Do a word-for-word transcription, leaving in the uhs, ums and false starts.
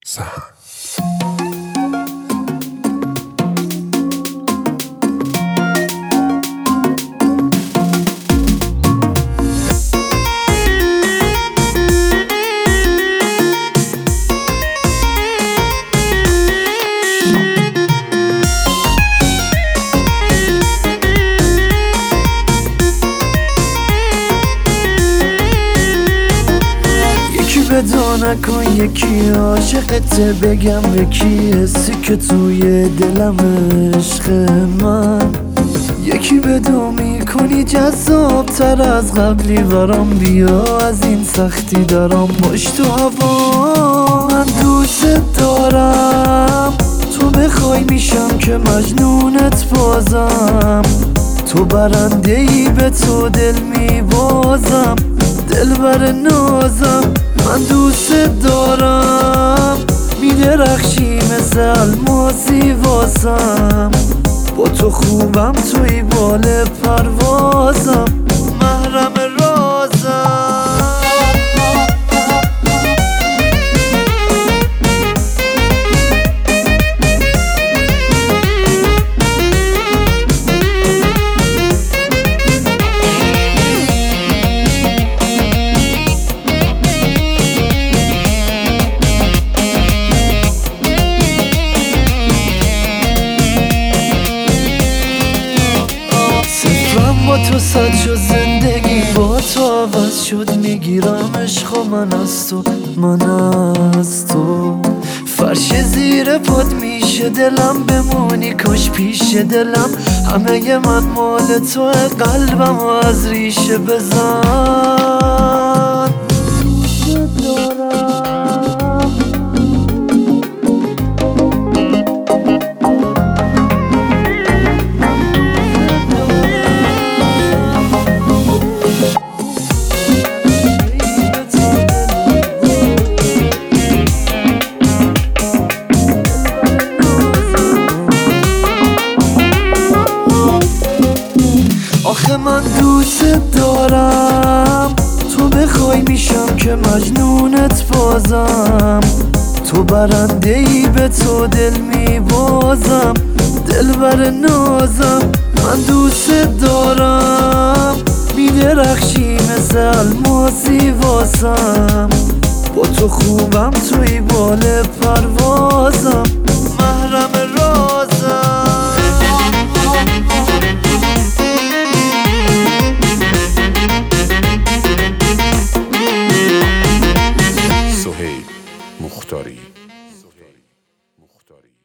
سهند. بدو نکن یکی عاشقته بگم به کی حسی که توی دلم عشق من یکی بدو میکنی جذاب تر از قبلی برام بیا از این سختی دارم باش تو هوا من دوست دارم تو بخوای میشم که مجنونت بازم تو برنده ای به تو دل میبازم دل بر نازم من دوست دارم میدرخشی مثل الماسی واسم با تو خوبم توی بال پروازم محرم رازم با تو صد شد زندگی با تو عوض شد میگیرم عشق و من از تو من از تو فرش زیر پات میشه دلم بمونی کاش پیش دلم همه من مال تو قلبم از ریشه بزن دوست دارم آخه من دوست دارم تو بخوای میشم که مجنونت بازم تو برنده ای به تو دل میبازم دل بر نازم من دوست دارم میدرخشی مثل الماسی واسم با تو خوبم توی بال پروازم محرم رازم سهیل مختاری.